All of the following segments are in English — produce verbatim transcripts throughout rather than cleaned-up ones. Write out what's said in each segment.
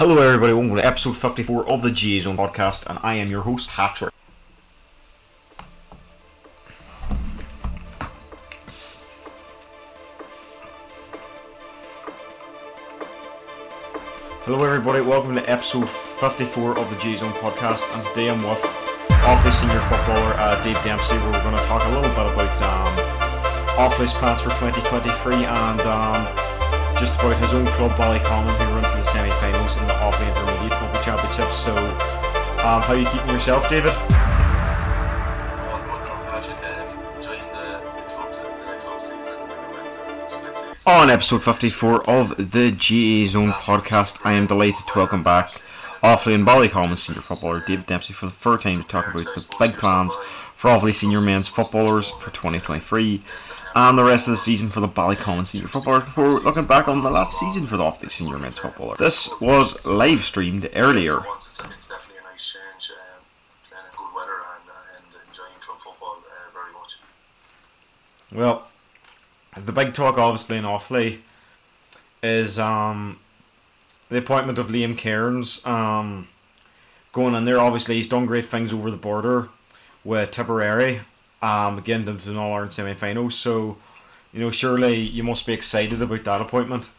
Hello everybody, welcome to episode fifty-four of the G A Zone podcast, and I am your host, Hatcher. Hello everybody, welcome to episode fifty-four of the G A Zone podcast, and today I'm with Offaly senior footballer uh, Dave Dempsey, where we're going to talk a little bit about um, Offaly's plans for twenty twenty-three and um, just about his own club, Ballycommon, who were into the semi-finals in the Offaly Intermediate Football Championship. So, um, how are you keeping yourself, David? On episode fifty-four of the G A Zone podcast, I am delighted to welcome back Offaly and Ballycommon senior footballer David Dempsey for the third time to talk about the big plans for Offaly senior men's footballers for twenty twenty-three and the rest of the season for the Ballycommon senior footballers before looking back on the last season for the Offaly senior men's footballer. This was live streamed earlier. It's definitely a nice change, um, playing in good weather and, uh, and enjoying club football uh, very much. Well, the big talk obviously in Offaly is um, the appointment of Liam Cairns um, going in there. Obviously he's done great things over the border with Tipperary, um, getting them to the All-Ireland semi-finals, so you know surely you must be excited about that appointment.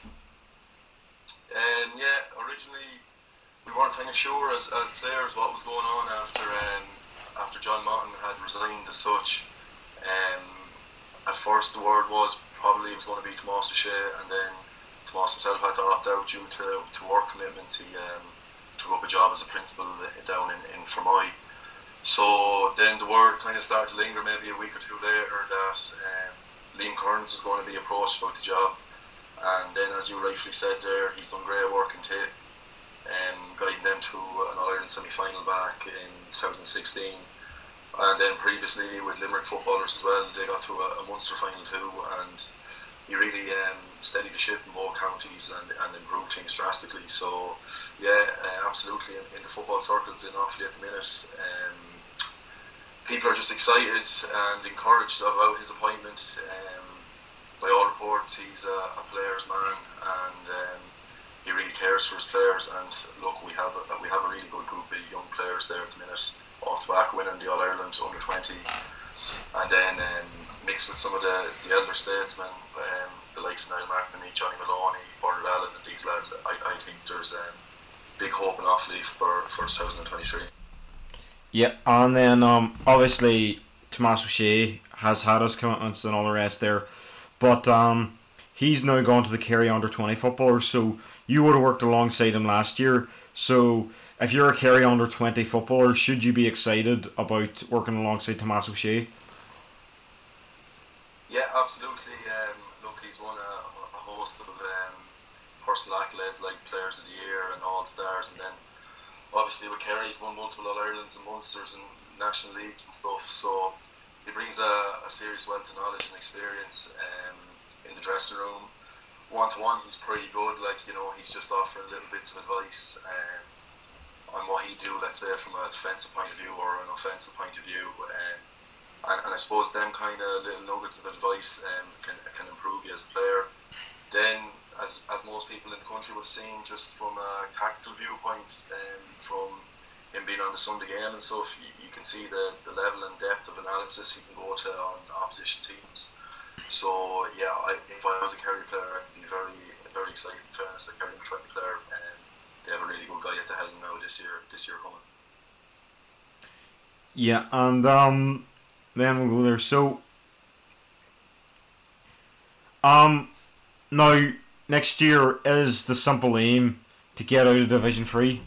Um, yeah, originally we weren't kind of sure as, as players what was going on after um, after John Motton had resigned as such. Um, at first the word was probably it was going to be Tomas O'Shea, and then Tomas himself had to opt out due to, to work commitments. He um, took up a job as a principal down in, in Fermoy. So then the word kind of started to linger maybe a week or two later that um, Liam Cairns was going to be approached about the job, and then as you rightfully said there, he's done great work in Tate, um, guiding them to an All-Ireland semi-final back in twenty sixteen, and then previously with Limerick footballers as well, they got to a, a Munster final too, and he really um, steadied the ship in both counties and, and improved things drastically. So yeah, uh, absolutely in, in the football circles in Offaly at the minute, um, people are just excited and encouraged about his appointment. Um, by all reports, he's a, a player's man, and um, he really cares for his players. And look, we have a, we have a really good group of young players there at the minute, off the back winning the All Ireland under twenty, and then um, mixed with some of the, the elder statesmen, um, the likes of Niall McNamee, Johnny Maloney, Bernard Allen, and these lads. I, I think there's um, big hope in Offaly for for twenty twenty-three. Yeah, and then um, obviously Tomas O'Shea has had his commitments and all the rest there, but um, he's now gone to the Kerry under twenty footballers, so you would have worked alongside him last year. So if you're a Kerry under twenty footballer, should you be excited about working alongside Tomas O'Shea? Yeah, absolutely. Um, look, he's won a, a host of um, personal accolades like Players of the Year and All Stars, and then obviously with Kerry he's won multiple All-Irelands and Munsters and National Leagues and stuff, so he brings a, a serious wealth of knowledge and experience um, in the dressing room. One-to-one he's pretty good, like, you know, he's just offering little bits of advice um, on what he'd do, let's say, from a defensive point of view or an offensive point of view, um, and, and I suppose them kind of little nuggets of advice um, can, can improve you as a player. Then, as as most people in the country would have seen, just from a tactical viewpoint, um, from him being on the Sunday game and stuff, you, you can see the, the level and depth of analysis he can go to on opposition teams. So yeah, I, if I was a Kerry player, I'd be very very excited. In fairness, a Kerry twenty player, and they have a really good guy at the helm now this year. This year coming. Yeah, and um, then we'll go there. So, um, now next year is the simple aim to get out of Division Three.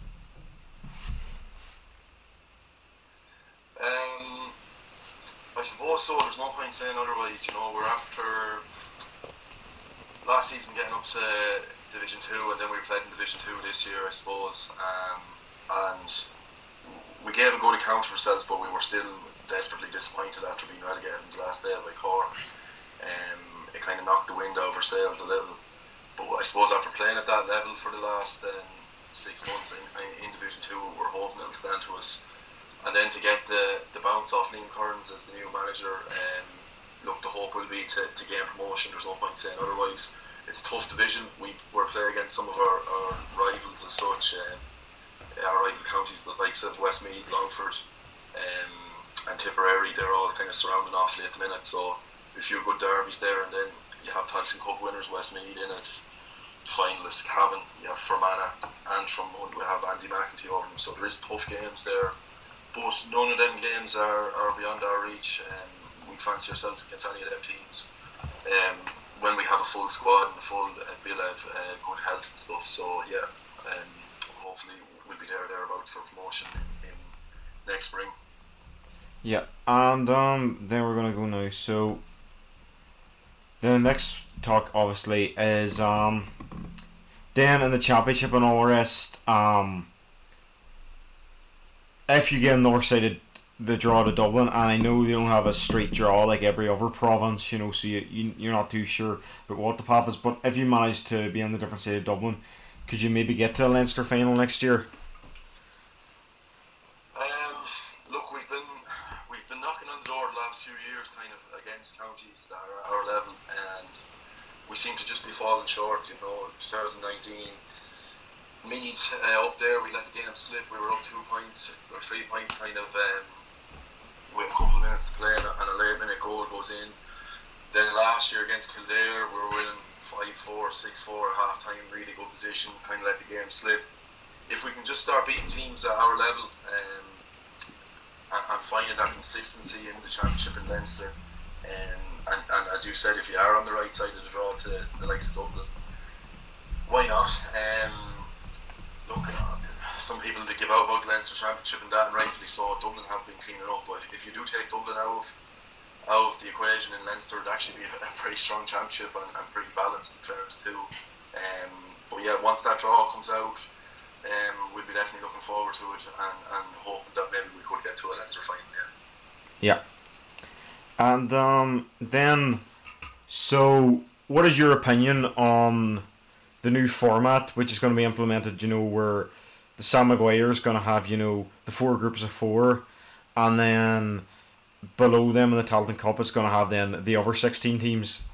Um, I suppose so. There's no point saying otherwise. You know, we're after last season getting up to Division Two, and then we played in Division Two this year, I suppose. Um, and we gave a good account for ourselves, but we were still desperately disappointed after being relegated in the last day by Cork. Um, it kind of knocked the wind out of our sails a little. But I suppose after playing at that level for the last um, six months in, in Division two, we're hoping it'll stand to us. And then to get the, the bounce off Liam Cairns as the new manager, um, look, the hope will be to, to gain promotion. There's no point saying otherwise. it's a tough division. We we're playing against some of our, our rivals as such. Um, our rival counties, the likes of Westmeath, Longford, um, and Tipperary, they're all kind of surrounding Offaly at the minute. So a few good derbies there, and then you have Tailteann Cup winners Westmeath in it, finalists Cavan, you have Fermanagh and Thrummond, we have Andy McEntee over them. So there is tough games there, but none of them games are, are beyond our reach. Um, we fancy ourselves against any of them teams. Um, when we have a full squad and a full uh, bill of uh, good health and stuff. So yeah, um, hopefully we'll be there thereabouts for promotion in, in next spring. Yeah, and um, then we're gonna go now. So the next talk obviously is um, then in the championship and all the rest. Um, if you get north sided the draw to Dublin, and I know they don't have a straight draw like every other province, you know, so you, you you're not too sure about what the path is. But if you manage to be on the different side of Dublin, could you maybe get to a Leinster final next year? Um, look, we've been we've been knocking on the door the last few years, kind of against counties that are at our level, and we seem to just be falling short. You know, twenty nineteen. Meath uh, up there, we let the game slip. We were up two points or three points, kind of, um, with a couple of minutes to play, and a late minute goal goes in. Then last year against Kildare, we were winning five four, six four at half time, really good position, kind of let the game slip. If we can just start beating teams at our level, um, and, and finding that consistency in the championship in Leinster, um, and, and as you said, if you are on the right side of the draw to the likes of Dublin, why not? Um, Look, some people they give out about the Leinster Championship and that, and rightfully so. Dublin have been cleaning up, but if you do take Dublin out of, out of the equation in Leinster, it'd actually be a, a pretty strong championship and, and pretty balanced in fairness too. Um, but yeah, once that draw comes out, um, we'll be definitely looking forward to it and, and hoping that maybe we could get to a Leinster final. Yeah. Yeah. And um, then, so what is your opinion on the new format, which is going to be implemented, you know, where the Sam Maguire is going to have, you know, the four groups of four, and then below them in the Tailteann Cup, it's going to have then the other sixteen teams?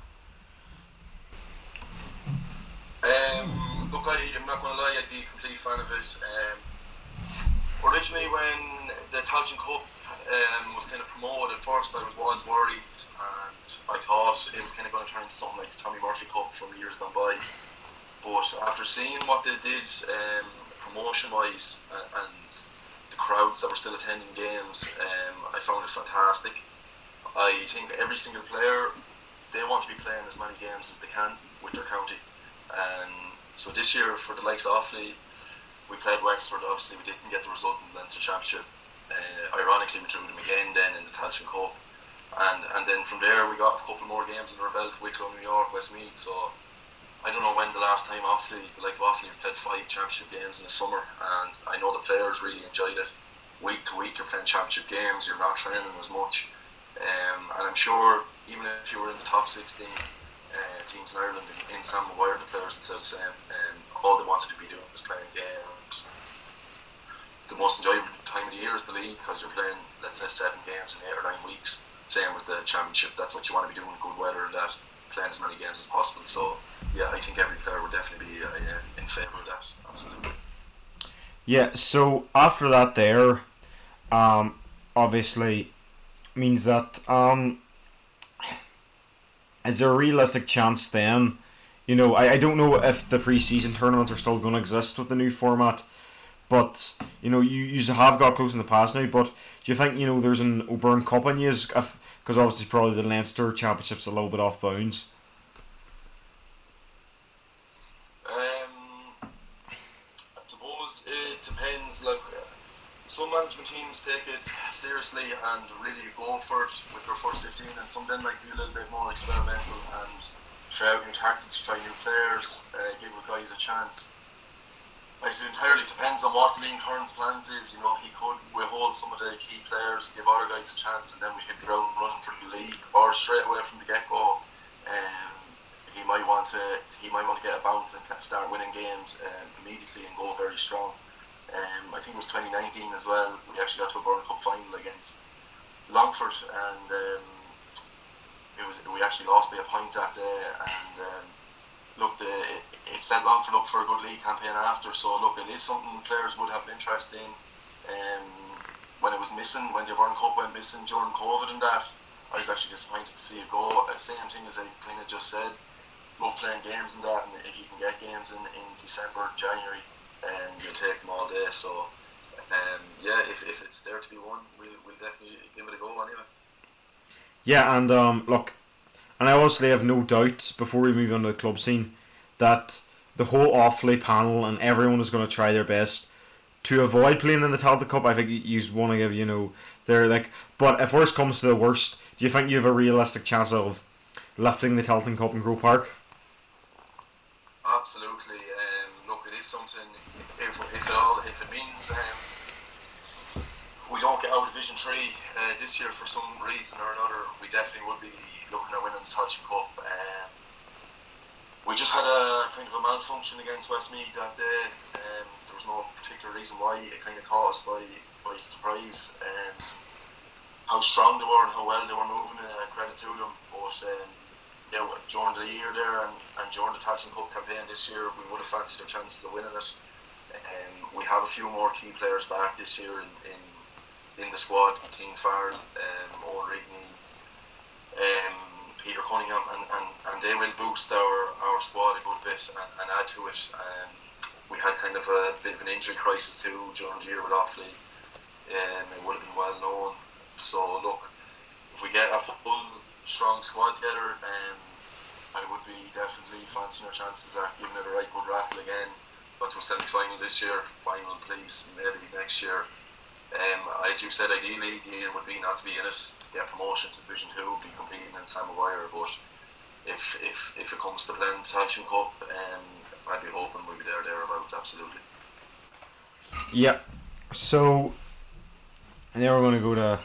Um, look, I, I'm not going to lie, I'd be a complete fan of it. Um, originally, when the Tailteann Cup um, was kind of promoted, at first I was, was worried, and I thought it was kind of going to turn into something like the Tommy Murphy Cup from years gone by. But after seeing what they did um, promotion-wise and, and the crowds that were still attending games, um, I found it fantastic. I think every single player, they want to be playing as many games as they can with their county. And so this year, for the likes of Offaly, we played Wexford. Obviously, we didn't get the result in the Leinster Championship. Uh, ironically, we drew them again then in the Tailteann Cup. And, and then from there, we got a couple more games under our belt, Wicklow, New York, Westmeath. So I don't know when the last time Offaly, like Offaly, played five championship games in the summer, and I know the players really enjoyed it. Week to week, you're playing championship games, you're not training as much, um, and I'm sure even if you were in the top sixteen uh, teams in Ireland, in, in Sam Maguire, the players would say the same, and all they wanted to be doing was playing games. The most enjoyable time of the year is the league, because you're playing, let's say, seven games in eight or nine weeks. Same with the championship, that's what you want to be doing in good weather, that playing as many games as possible. So yeah, I think every player would definitely be uh, in favour of that, absolutely. Yeah, so after that there, um, obviously means that um, is there a realistic chance then, you know, I, I don't know if the pre-season tournaments are still going to exist with the new format, but, you know, you, you have got close in the past now, but do you think, you know, there's an O'Byrne Cup in you, because obviously probably the Leinster Championship's a little bit off bounds? It depends. Like, some management teams take it seriously and really go for it with their first fifteen, and some then like to be a little bit more experimental and try out new tactics, try new players, uh, give the guys a chance. Like, it entirely depends on what Liam Curran's plans is. You know, he could withhold some of the key players, give other guys a chance, and then we hit the ground running for the league, or straight away from the get-go. Um, he might want to he might want to get a bounce and start winning games um, immediately and go very strong. Um, I think it was twenty nineteen as well. We actually got to a Byrne Cup final against Longford, and um, it was we actually lost by a point that day. And um, look, the, it's that long for look for a good league campaign after. So look, it is something players would have interest in. Um, when it was missing, when the World Cup went missing during COVID and that, I was actually disappointed to see it go. Uh, same thing as I kind of just said. Love playing games and that, and if you can get games in, in December, January, and um, you'll take them all day. So, um, yeah, if, if it's there to be won, we'll, we'll definitely give it a go anyway. Yeah, and um, look, and I obviously have no doubt before we move on to the club scene that the whole Offaly panel and everyone is going to try their best to avoid playing in the Tailteann Cup. I think you want to give, you know, they're like, but if worst comes to the worst, do you think you have a realistic chance of lifting the Tailteann Cup in Grove Park? Absolutely. Um, look, it is something. If, if it all, if it means um, we don't get out of Division Three uh, this year for some reason or another, we definitely would be looking at winning the Tailteann Cup. Um, we just had a kind of a malfunction against Westmeath that day. Um, there was no particular reason why. It kind of caught us by by surprise. Um, how strong they were and how well they were moving. Uh, credit to them, but. Um, Yeah, during the year there and, and during the Tailteann Cup campaign this year, we would have fancied our chances of winning it. Um, we have a few more key players back this year in in, in the squad: Keane Farrell, um, Owen Rigney, um, Peter Cunningham, and, and, and they will boost our, our squad a good bit and, and add to it. Um, we had kind of a bit of an injury crisis too during the year with Offaly. Um, it would have been well known. So look, if we get a full strong squad together, um, I would be definitely fancying our chances at giving it a right good rattle again. Got to a semi-final this year, final please, maybe next year. Um, as you said, ideally the aim would be not to be in it, get promotion to Division two, be competing in Sam Maguire, but if if if it comes to playing the Tailteann Cup, um, I'd be hoping we'll be there thereabouts, absolutely. Yeah, so and then we're going to go to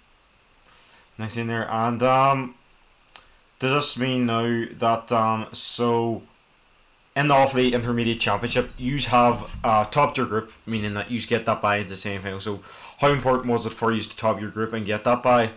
next in there, and um, does this mean now that um, so in the Offaly Intermediate Championship, you have uh, topped your group, meaning that you get that bye into the same thing. So, how important was it for you to top your group and get that bye?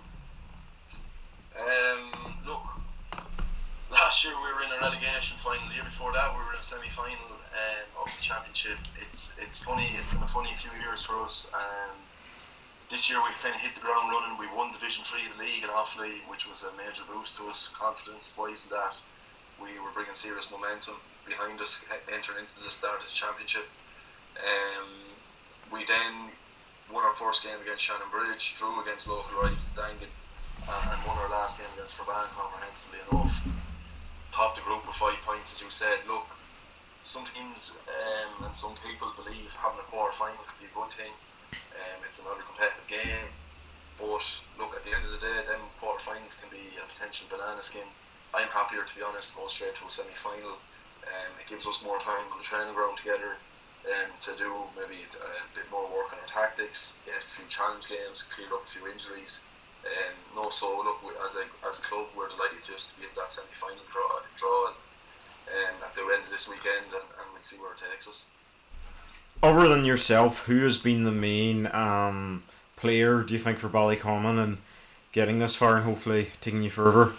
Um, look, last year we were in a relegation final. The year before that, we were in a semi-final um, of the championship. It's it's funny. It's been a funny few years for us. Um, This year we've kind of hit the ground running. We won Division three of the league in Offaly, which was a major boost to us, confidence-wise, in that we were bringing serious momentum behind us, entering into the start of the championship. Um, we then won our first game against Shannon Bridge, drew against local rivals Dangan, uh, and won our last game against Fermanagh comprehensively enough. Topped the group with five points, as you said. Look, some teams um, and some people believe having a quarter-final could be a good thing. Um, it's another competitive game, but look, at the end of the day, them quarter-finals can be a potential banana skin. I'm happier, to be honest, going straight to a semi-final. Um, it gives us more time on the training ground together um, to do maybe a bit more work on our tactics, get a few challenge games, clear up a few injuries. Um, no, so look, we, as, a, as a club, we're delighted just to be at that semi-final draw, draw um, at the end of this weekend, and, and we'll see where it takes us. Other than yourself, who has been the main um, player, do you think, for Ballycommon and getting this far and hopefully taking you further?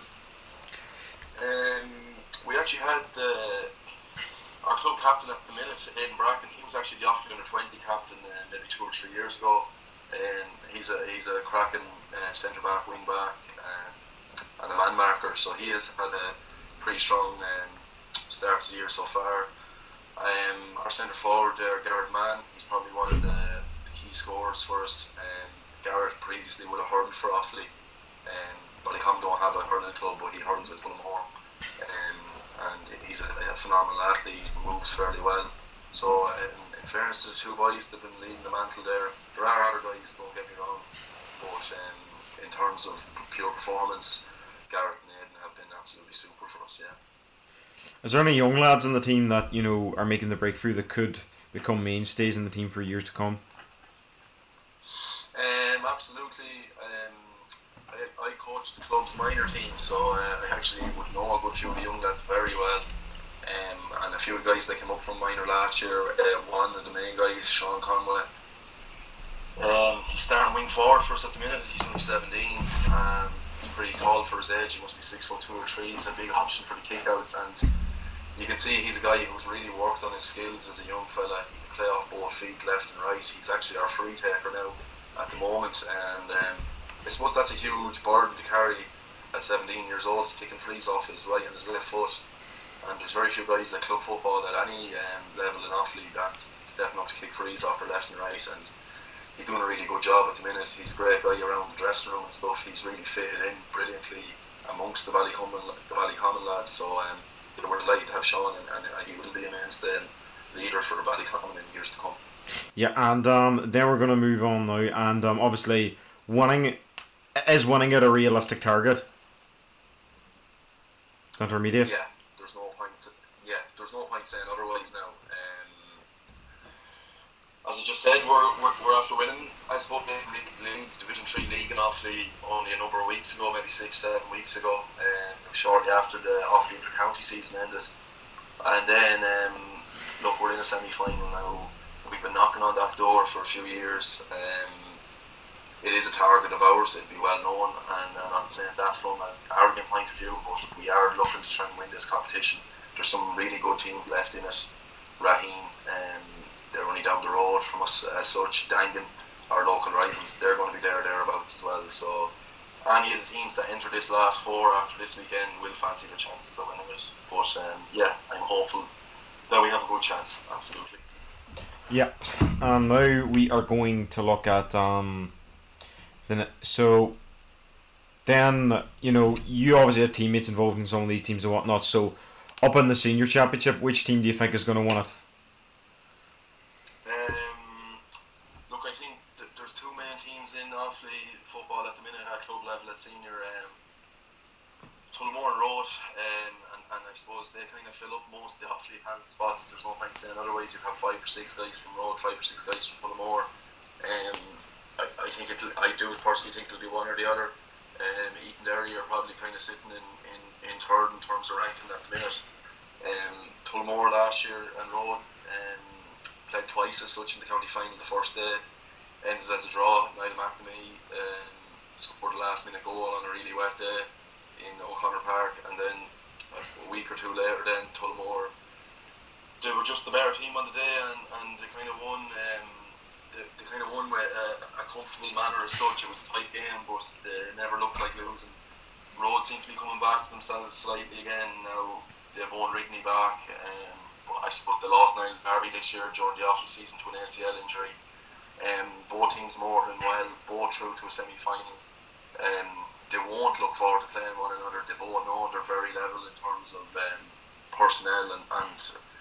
Um, we actually had uh, our club captain at the minute, Aidan Bracken. He was actually the Offaly under twenty captain uh, maybe two or three years ago. Um, he's a he's a cracking uh, centre back, wing back, uh, and a man marker. So he has had a pretty strong um, start to the year so far. Um, our centre forward there, Garrett Mann, he's probably one of the, the key scorers for us. Um, Garrett previously would have hurled for Offaly. Um, Ballycommon don't have a hurling club, but he hurls with Bullimore. Um, and he's a, a phenomenal athlete, moves fairly well. So uh, in, in fairness to the two boys that have been leading the mantle there, there are other guys, don't get me wrong, but um, in terms of pure performance, Garrett and Aidan have been absolutely super for us, yeah. Is there any young lads in the team that, you know, are making the breakthrough that could become mainstays in the team for years to come? Um, absolutely. Um, I, I coach the club's minor team, so uh, I actually would know a good few of the young lads very well. Um, and a few of the guys that came up from minor last year, uh, one of the main guys, Sean Conway. Um, he's starting wing forward for us at the minute. He's only seventeen. Um, he's pretty tall for his age. He must be six foot two or three. He's a big option for the kickouts, and you can see he's a guy who's really worked on his skills as a young fella. He can play off both feet, left and right. He's actually our free taker now at the moment, and um, I suppose that's a huge burden to carry at seventeen years old. He's kicking frees off his right and his left foot, and there's very few guys at club football at any um, level in Offaly that's step enough to kick frees off their left and right, and he's doing a really good job at the minute. He's a great guy around the dressing room and stuff. He's really fitted in brilliantly amongst the Ballycommon, the Ballycommon lads. So um, we're delighted to have Sean, and, and he will be a mainstay and leader for Ballycommon in years to come. Yeah, and um, then we're going to move on now, and um, obviously winning is winning at a realistic target. Intermediate. Yeah, there's no point. Yeah, there's no point saying otherwise now. Um, as I just said, we're, we're, we're after winning, I suppose, league, league, Division three league in Offaly only a number of weeks ago, maybe six, seven weeks ago, um, shortly after the Offaly inter-county season ended. And then, um, look, we're in a semi-final now. We've been knocking on that door for a few years. Um, it is a target of ours, it'd be well known, and I'm not saying that from an arrogant point of view, but we are looking to try and win this competition. There's some really good teams left in it. Raheen, um, they're only down the road from us as such. Dangan, our local rivals, they're going to be there thereabouts as well. So any of the teams that enter this last four after this weekend will fancy their chances of winning it. But um, yeah, I'm hopeful that we have a good chance, absolutely. Yeah, and now we are going to look at um, the so then you know you obviously have teammates involved in some of these teams and whatnot. So up in the senior championship, which team do you think is going to win it? Um, look, I think th- there's two main teams in Offaly football at the minute at club level at senior. Um, Tullamore and Road, um, and, and I suppose they kind of fill up most of the Offaly hand spots. There's no point saying otherwise. You have five or six guys from Road, five or six guys from Tullamore. Um, I, I think it. I do personally think it'll be one or the other. Um, Eton Derry are probably kind of sitting in, in, in third in terms of ranking at the minute. Um, Tullamore last year and Road um, played twice as such in the county final. The first day ended as a draw. Niall McNamee um, scored a last minute goal on a really wet day in O'Connor Park, and then a week or two later then Tullamore, they were just the better team on the day, and, and they kind of won um, they, they kind of won with a, a comfortable manner as such. It was a tight game, but they never looked like losing. Road seem to be coming back to themselves slightly again now. They've won Rigney back, um, but I suppose they lost Niall Derby this year during the off season to an A C L injury. Um, both teams more than well, both through to a semi-final. Um, they won't look forward to playing one another. They both know they're very level in terms of um, personnel, and, and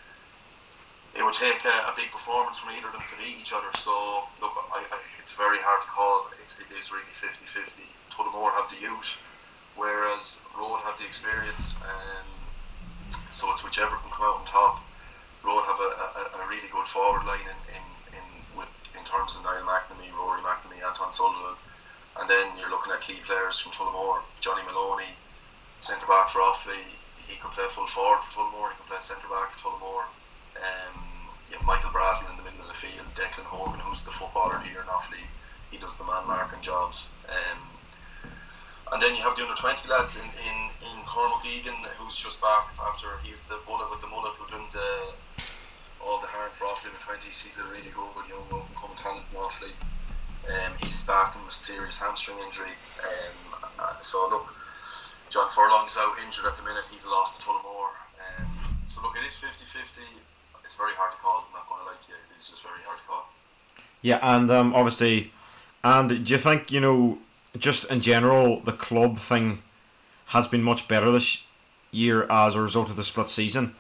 it would take a, a big performance from either of them to beat each other. So look, I, I, it's very hard to call. It, it is really fifty-fifty. Tullamore have the youth, whereas Road have the experience, um, so it's whichever can come out on top. Road have a, a, a really good forward line in, in, in, with, in terms of Niall McNamee, Rory McNamee, Anton Sullivan. And then you're looking at key players from Tullamore. Johnny Maloney, centre back for Offaly. He could play full forward for Tullamore. He could play centre back for Tullamore. Um, you have Michael Brazel in the middle of the field. Declan Hogan, who's the footballer here in Offaly. He does the man marking jobs. Um, and then you have the under twenty lads in, in, in Cormac Egan, who's just back after he's the bullet with the mullet who done the, all the hard for Offaly in the twenties. He's a really good young up and coming talent in Offaly. Um, he's back from a serious hamstring injury. Um, uh, so look, John Furlong's out injured at the minute. He's lost to Tullamore. Um, so look, it is fifty-fifty. It's very hard to call. I'm not going to lie to you. It's just very hard to call. Yeah, and um, obviously, and do you think, you know, just in general, the club thing has been much better this year as a result of the split season?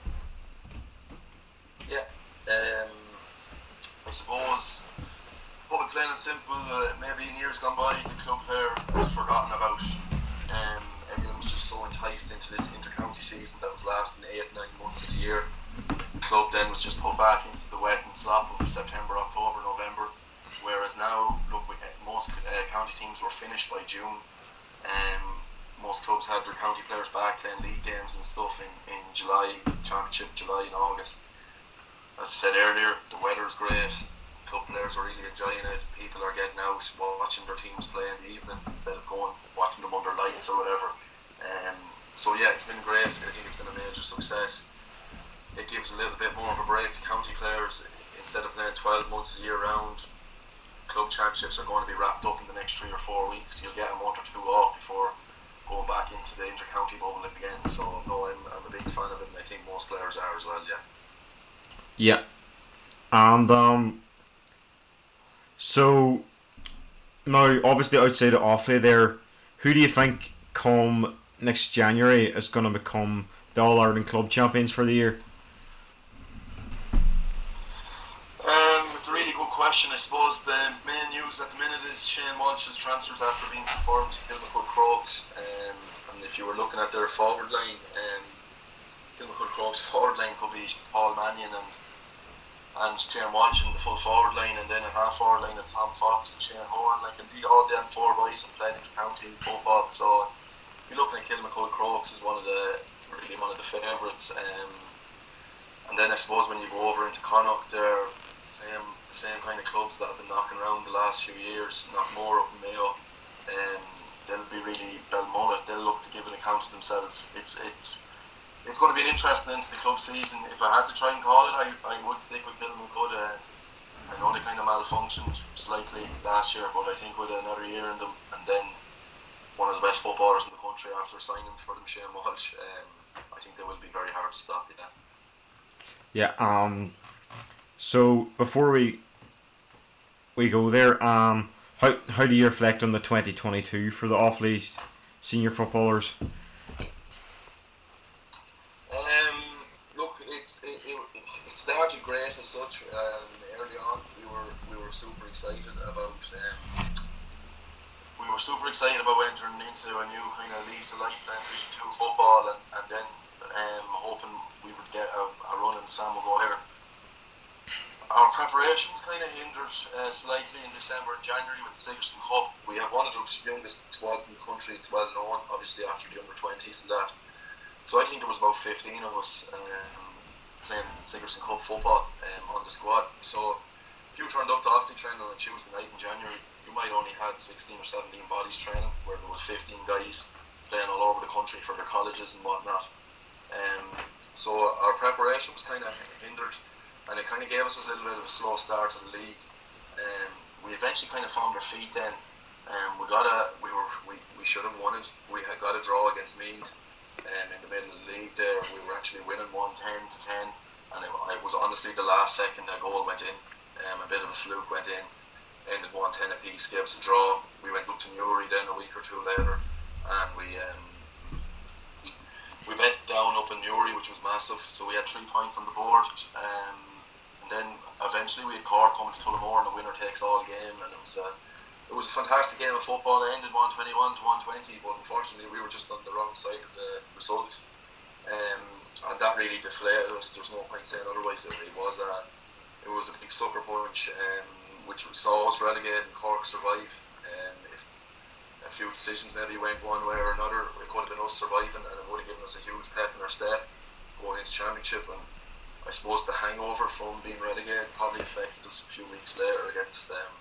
Yeah, um, I suppose. But plain and simple, uh, maybe in years gone by, the club there was forgotten about. Um, everyone was just so enticed into this inter-county season that was lasting eight, nine months of the year. The club then was just put back into the wet and slop of September, October, November. Whereas now, look, we, most uh, county teams were finished by June. Um, most clubs had their county players back playing league games and stuff in, in July, Championship, July and August. As I said earlier, the weather's great. Club players are really enjoying it. People are getting out, watching their teams play in the evenings instead of going watching them under lights or whatever. Um, so yeah, it's been great. I think it's been a major success. it gives a little bit more of a break to county players. Instead of playing twelve months a year round, club championships are going to be wrapped up in the next three or four weeks. You'll get a month or two off before going back into the inter-county bubble again. So no, I'm, I'm a big fan of it, and I think most players are as well. Yeah. Yeah, and um, so now obviously outside of Offaly there, who do you think come next January is going to become the All Ireland club champions for the year? Um, it's a really good question. I suppose the main news at the minute is Shane Walsh's transfers after being confirmed to Kilmacud Crokes. Um, and if you were looking at their forward line, um, Kilmacud Crokes' forward line could be Paul Mannion and and Shane Walsh in the full forward line, and then a half forward line of Tom Fox and Shane Horan. Like, indeed, all them four boys have played inter-county football. So if you're looking at Kilmacud Crokes is one of the really one of the favourites. Um, and then I suppose when you go over into Connacht, they're same the same kind of clubs that have been knocking around the last few years. Knockmore up in Mayo, um, they'll be really Belmullet. They'll look to give an account of themselves. It's it's it's going to be an interesting end to the club season. If I had to try and call it, I, I would stick with Kilmacud. Uh, I know they kind of malfunctioned slightly last year, but I think with another year in them, and then one of the best footballers in the country after signing for them, Shane Walsh, um, I think they will be very hard to stop. Yeah. Yeah. Um. So before we we go there, um, how how do you reflect on the twenty twenty two for the Offaly senior footballers? Um, look, it's it, it, it started great as such. Um, early on, we were we were super excited about. Um, we were super excited about entering into a new kind of lease of life playing Division Two football, and and then um, hoping we would get a, a run in Sam Maguire. Our preparations kind of hindered uh, slightly in December and January with the Sigerson Cup. We have one of the youngest squads in the country. It's well known, obviously, after the under twenties and that. So I think there was about fifteen of us um, playing Sigerson Cup football um, on the squad. So if you turned up to Offaly training on a Tuesday night in January, you might only had sixteen or seventeen bodies training, where there was fifteen guys playing all over the country for their colleges and whatnot. Um, so our preparation was kind of hindered, and it kind of gave us a little bit of a slow start to the league. Um, we eventually kind of found our feet then. Um, we got a, we were, we, we should have won it. We had got a draw against Meath, um, in the middle of the league there. We were actually winning one ten to ten, and it, it was honestly the last second that goal went in. Um, a bit of a fluke went in, ended one ten apiece, gave us a draw. We went up to Newry then a week or two later, and we um, we met down up in Newry, which was massive. So we had three points on the board. Um, Then eventually we had Cork coming to Tullamore, and the winner takes all game, and it was uh, it was a fantastic game of football. It ended one twenty-one to one twenty, but unfortunately we were just on the wrong side of the result, um, and that really deflated us. There's no point saying otherwise. It, it was a it was a big sucker punch, um, which saw us relegated and Cork survive. Um, if a few decisions maybe went one way or another, it could have been us surviving, and it would have given us a huge pep in our step going into championship. And I suppose the hangover from being relegated probably affected us a few weeks later against um,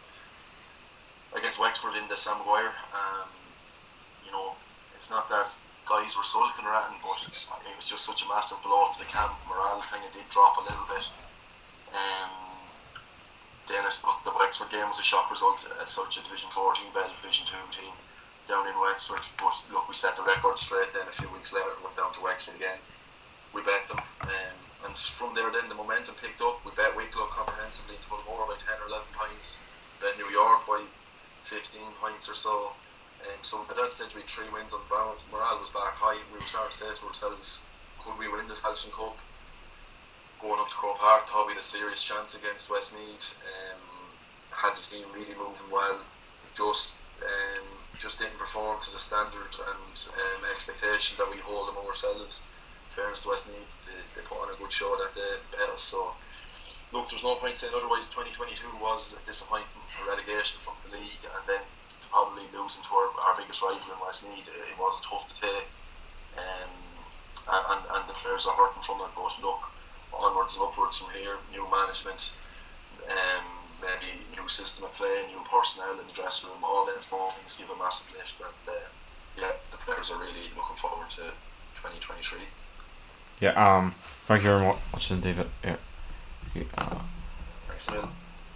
against Wexford in the Sam Maguire. Um, you know, it's not that guys were sulking or anything, but it was just such a massive blow to the camp. Morale kind of did drop a little bit. Um, then I suppose the Wexford game was a shock result as such. A Division fourteen beat Division two team down in Wexford. But look, we set the record straight then a few weeks later. Went down to Wexford again. We bet them. Um, And from there then the momentum picked up. We bet Wicklow comprehensively to Tullamore by ten or eleven points. Bet New York by fifteen points or so. Um, so at that stage we had three wins on the balance. Morale was back high. We were starting to say to ourselves, could we win the Tailteann Cup? Going up to Croke Park, thought we had a serious chance against Westmeath. Um, had the team really moving well. Just um, just didn't perform to the standard and um, expectation that we hold them ourselves. Fairness to Westmeath, they, they put on a good show that day beat us. So look, there's no point saying otherwise. twenty twenty-two was a disappointing relegation from the league, and then probably losing to our, our biggest rival in Westmeath, it, it was tough to take, um, and, and the players are hurting from it. But look, onwards and upwards from here. New management, um, maybe new system of play, new personnel in the dressing room, all those small things give a massive lift, and uh, yeah, the players are really looking forward to twenty twenty-three. Yeah, um, thank you very much, then, David. Yeah. Yeah, uh, Thanks, man.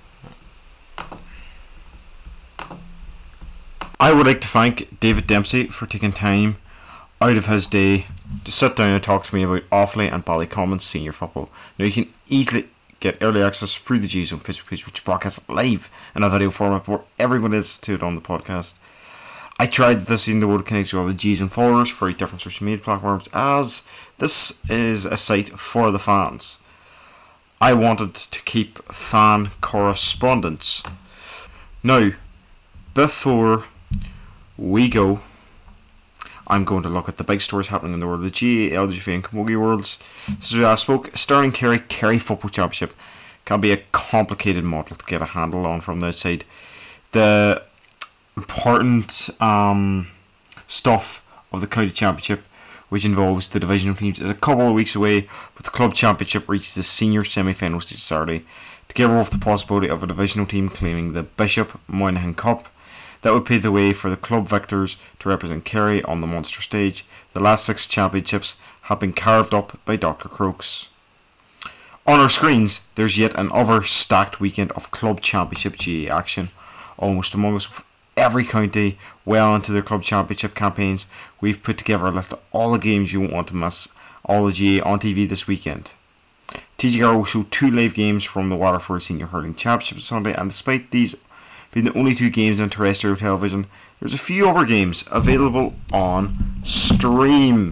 I would like to thank David Dempsey for taking time out of his day to sit down and talk to me about Offaly and Ballycommon senior football. Now, you can easily get early access through the G Zone Facebook page, which broadcasts live in a video format where everyone listens to it on the podcast. I tried this season to connect to all the G Zone followers for eight different social media platforms, as this is a site for the fans. I wanted to keep fan correspondence. Now, before we go, I'm going to look at the big stories happening in the world of the G A A, L G F A and Camogie Worlds. Since I spoke, Stirling Kerry Kerry Football Championship can be a complicated model to get a handle on from the outside. The important um, stuff of the county championship, which involves the divisional teams, is a couple of weeks away, but the club championship reaches the senior semi-final stage Saturday, together with the possibility of a divisional team claiming the Bishop Moynihan Cup. That would pave the way for the club victors to represent Kerry on the Munster stage. The last six championships have been carved up by Doctor Crokes. On our screens, there's yet another stacked weekend of club championship G A A action. Almost among us, every county well into their club championship campaigns, we've put together a list of all the games you won't want to miss, all the G A A on T V this weekend. T G R will show two live games from the Waterford Senior Hurling Championship on Sunday, and despite these being the only two games on terrestrial television, there's a few other games available on stream.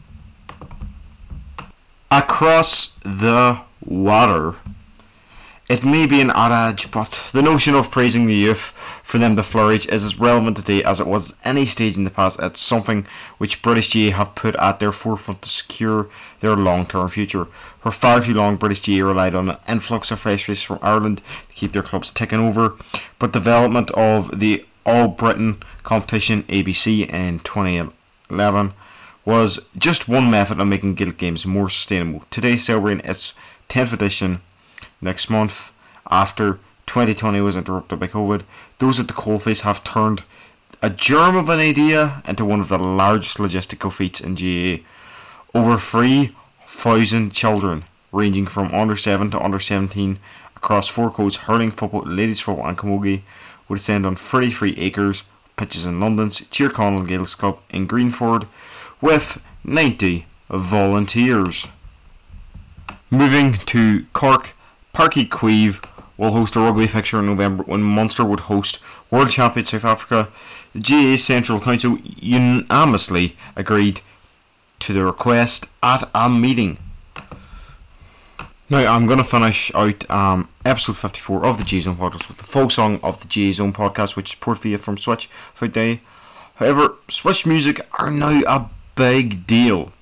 Across the water. It may be an adage, but the notion of praising the youth for them to flourish is as relevant today as it was at any stage in the past. It's something which British G A A have put at their forefront to secure their long-term future. For far too long, British G A A relied on an influx of fresh faces from Ireland to keep their clubs ticking over, but development of the All-Britain competition, A B C, in twenty eleven was just one method of making Gaelic games more sustainable. Today, celebrating its tenth edition next month, after twenty twenty was interrupted by COVID, those at the coalface have turned a germ of an idea into one of the largest logistical feats in G A A. Over three thousand children, ranging from under seven to under seventeen, across four codes, hurling, football, ladies football and camogie, would descend on thirty-three acres of pitches in London's Cheerconnell Gaels Club in Greenford, with ninety volunteers. Moving to Cork, Páirc Uí Chaoimh will host a rugby fixture in November when Munster would host World Champion South Africa. The G A A Central Council unanimously agreed to the request at a meeting. Now, I'm going to finish out um, episode fifty-four of the G Zone podcast with the full song of the G Zone podcast, which is poured via from Switch for today. However, Switch music are now a big deal.